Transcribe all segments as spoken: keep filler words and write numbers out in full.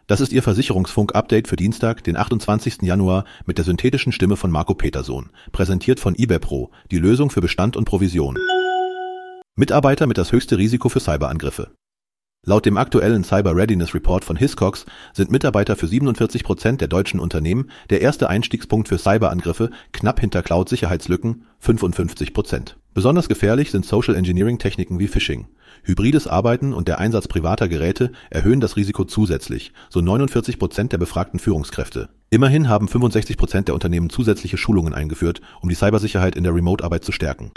Das ist Ihr Versicherungsfunk-Update für Dienstag, den achtundzwanzigsten Januar mit der synthetischen Stimme von Marco Petersohn, präsentiert von eBayPro, die Lösung für Bestand und Provision. Mitarbeiter mit das höchste Risiko für Cyberangriffe. Laut dem aktuellen Cyber Readiness Report von Hiscox sind Mitarbeiter für siebenundvierzig Prozent der deutschen Unternehmen der erste Einstiegspunkt für Cyberangriffe, knapp hinter Cloud-Sicherheitslücken fünfundfünfzig Prozent. Besonders gefährlich sind Social Engineering-Techniken wie Phishing. Hybrides Arbeiten und der Einsatz privater Geräte erhöhen das Risiko zusätzlich, so neunundvierzig Prozent der befragten Führungskräfte. Immerhin haben fünfundsechzig Prozent der Unternehmen zusätzliche Schulungen eingeführt, um die Cybersicherheit in der Remote-Arbeit zu stärken.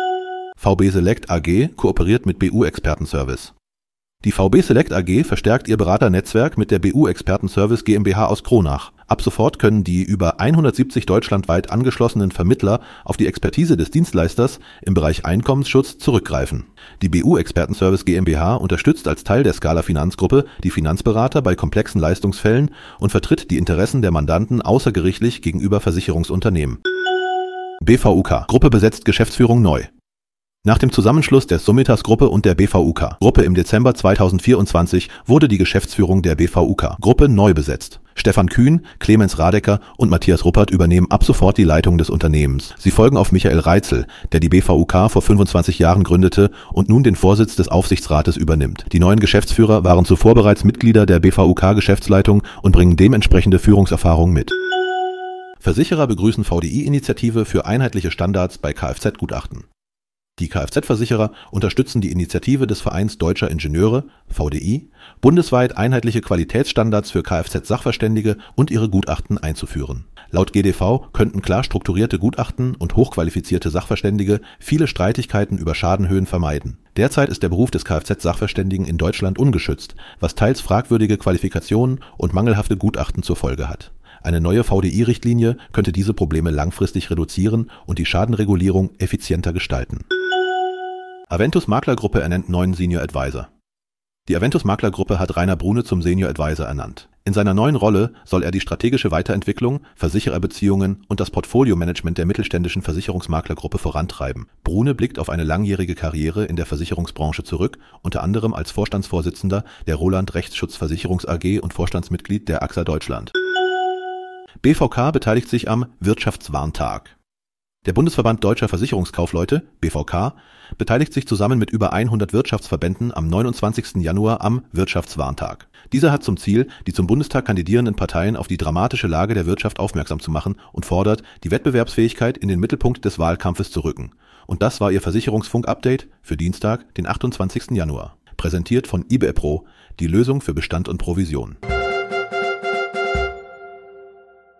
V B Select A G kooperiert mit B U-Expertenservice. Die V B Select A G verstärkt ihr Beraternetzwerk mit der B U-Expertenservice GmbH aus Kronach. Ab sofort können die über hundertsiebzig deutschlandweit angeschlossenen Vermittler auf die Expertise des Dienstleisters im Bereich Einkommensschutz zurückgreifen. Die B U-Expertenservice GmbH unterstützt als Teil der Scala Finanzgruppe die Finanzberater bei komplexen Leistungsfällen und vertritt die Interessen der Mandanten außergerichtlich gegenüber Versicherungsunternehmen. B V U K Gruppe besetzt Geschäftsführung neu. Nach dem Zusammenschluss der Summitas-Gruppe und der B V U K-Gruppe im Dezember zweitausendvierundzwanzig wurde die Geschäftsführung der B V U K-Gruppe neu besetzt. Stefan Kühn, Clemens Radecker und Matthias Ruppert übernehmen ab sofort die Leitung des Unternehmens. Sie folgen auf Michael Reitzel, der die B V U K vor fünfundzwanzig Jahren gründete und nun den Vorsitz des Aufsichtsrates übernimmt. Die neuen Geschäftsführer waren zuvor bereits Mitglieder der B V U K-Geschäftsleitung und bringen dementsprechende Führungserfahrung mit. Versicherer begrüßen V D I-Initiative für einheitliche Standards bei Kfz-Gutachten. Die Kfz-Versicherer unterstützen die Initiative des Vereins Deutscher Ingenieure, V D I, bundesweit einheitliche Qualitätsstandards für Kfz-Sachverständige und ihre Gutachten einzuführen. Laut G D V könnten klar strukturierte Gutachten und hochqualifizierte Sachverständige viele Streitigkeiten über Schadenhöhen vermeiden. Derzeit ist der Beruf des Kfz-Sachverständigen in Deutschland ungeschützt, was teils fragwürdige Qualifikationen und mangelhafte Gutachten zur Folge hat. Eine neue V D I-Richtlinie könnte diese Probleme langfristig reduzieren und die Schadenregulierung effizienter gestalten. Aventus Maklergruppe ernennt neuen Senior Advisor. Die Aventus Maklergruppe hat Rainer Brune zum Senior Advisor ernannt. In seiner neuen Rolle soll er die strategische Weiterentwicklung, Versichererbeziehungen und das Portfolio-Management der mittelständischen Versicherungsmaklergruppe vorantreiben. Brune blickt auf eine langjährige Karriere in der Versicherungsbranche zurück, unter anderem als Vorstandsvorsitzender der Roland Rechtsschutzversicherungs A G und Vorstandsmitglied der A X A Deutschland. B V K beteiligt sich am Wirtschaftswarntag. Der Bundesverband Deutscher Versicherungskaufleute, B V K, beteiligt sich zusammen mit über hundert Wirtschaftsverbänden am neunundzwanzigsten Januar am Wirtschaftswarntag. Dieser hat zum Ziel, die zum Bundestag kandidierenden Parteien auf die dramatische Lage der Wirtschaft aufmerksam zu machen und fordert, die Wettbewerbsfähigkeit in den Mittelpunkt des Wahlkampfes zu rücken. Und das war Ihr Versicherungsfunk-Update für Dienstag, den achtundzwanzigsten Januar. Präsentiert von eBayPro, die Lösung für Bestand und Provision.